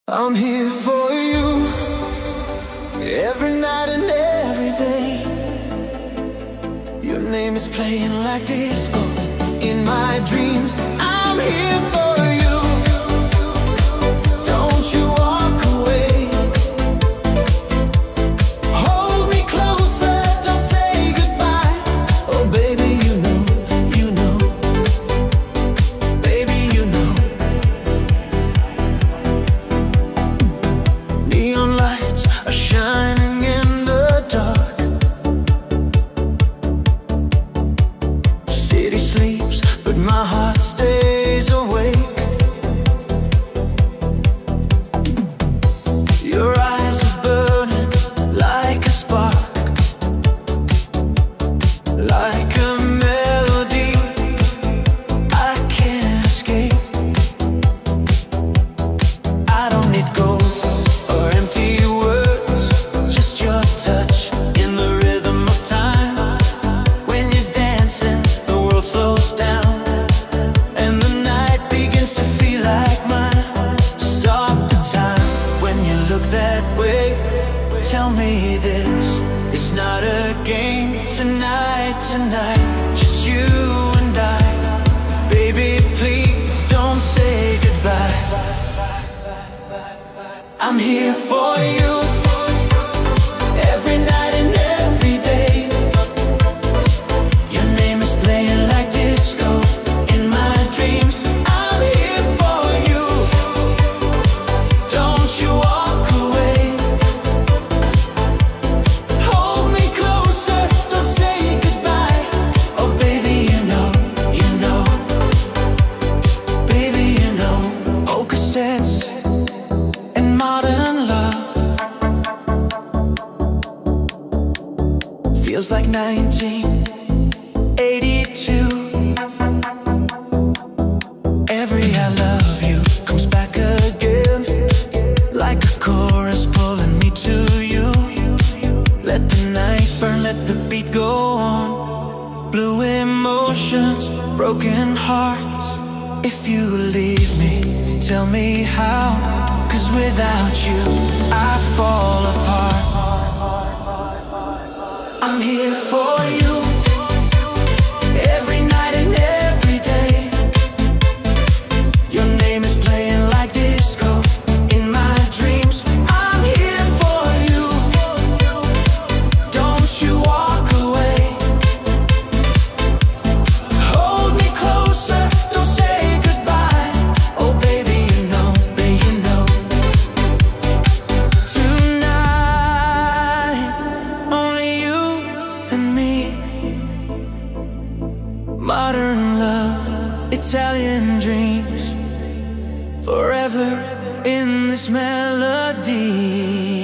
I'm here for you, every night and every day. Your name is playing like disco in my dreams. I'm here for you. Don't you walk away. Hold me closer, don't say goodbye. Oh baby, you know, baby, you know. Neon lights are shining in the dark. City sleeps, but my heart stays awake. Your eyes are burning like a spark, like a melody I can't escape. I don't need gold or empty words, just your touch in the rhythm of time. When you're dancing, the world slows down and the night begins to feel like mine. Stop the time when you look that way. Tell me this, it's not a game. Tonight, just you and I. Baby, please don't say goodbye. I'm here for you, every night and every day. Your name is playing like disco in my dreams. I'm here for you. Don't you walk away. Hold me closer, don't say goodbye. Oh baby, you know, baby, you know. Oh, cassettes and modern love feels like 1982. Every I love you comes back again, like a chorus pulling me to you. Let the night burn, let the beat go on. Blue emotions, broken hearts. If you leave me, tell me how. 'Cause without you, I fall apart. I'm here for you, every night and every day. Your name is playing like disco in my dreams. I'm here for you. Don't you walk away. Hold me closer, don't say goodbye. Oh baby, you know, tonight, only you and me. Modern love, Italian dreams, forever in this melody.